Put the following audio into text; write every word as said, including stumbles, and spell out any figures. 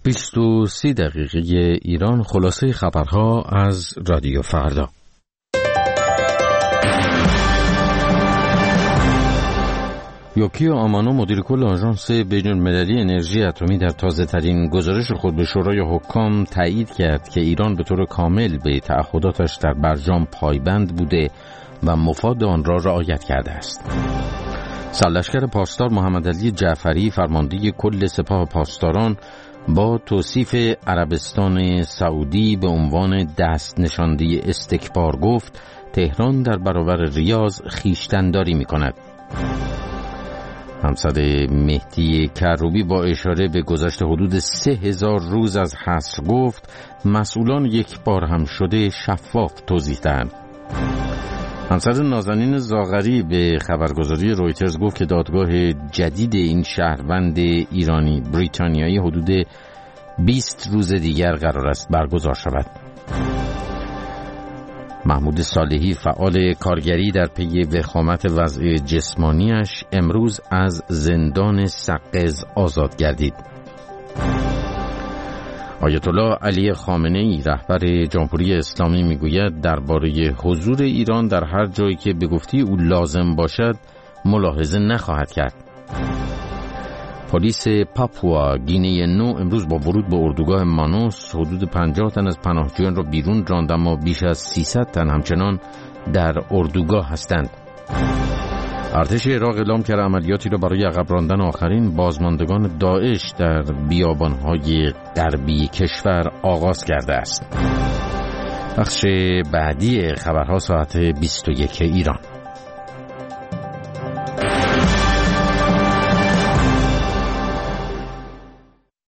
بیست و سه دقیقه ایران، خلاصه خبرها از رادیو فردا. یوکیو آمانو، مدیر کل آژانس بین‌المللی انرژی اتمی، در تازه‌ترین گزارش خود به شورای حکام تایید کرد که ایران به طور کامل به تعهداتش در برجام پایبند بوده و مفاد آن را رعایت کرده است. سرلشکر پاسدار محمد علی جعفری، فرمانده کل سپاه پاسداران، با توصیف عربستان سعودی به عنوان دست نشانده استکبار گفت تهران در برابر ریاض خویشتن‌داری می‌کند. همسر مهدی کروبی با اشاره به گذشت حدود سه هزار روز از حصر گفت مسئولان یک بار هم شده شفاف توضیح دهند. همسر نازنین زاغری به خبرگزاری رویترز گفت که دادگاه جدید این شهروند ایرانی بریتانیایی حدود بیست روز دیگر قرار است برگزار شود. محمود صالحی، فعال کارگری، در پی وخامت وضع جسمانیش امروز از زندان سقز آزاد گردید. آیت الله علی خامنه‌ای، رهبر جمهوری اسلامی، میگوید درباره حضور ایران در هر جایی که به گفته او لازم باشد ملاحظه نخواهد کرد. پلیس پاپوا گینه نو امروز با ورود به اردوگاه مانوس حدود پنجاه تن از پناهجویان را بیرون راند، اما بیش از سیصد تن همچنان در اردوگاه هستند. ارتش عراق اعلام کرده عملیاتی را برای عقب راندن آخرین بازماندگان داعش در بیابان‌های غربی کشور آغاز کرده است. بخش بعدی خبرها ساعت بیست و یک ایران.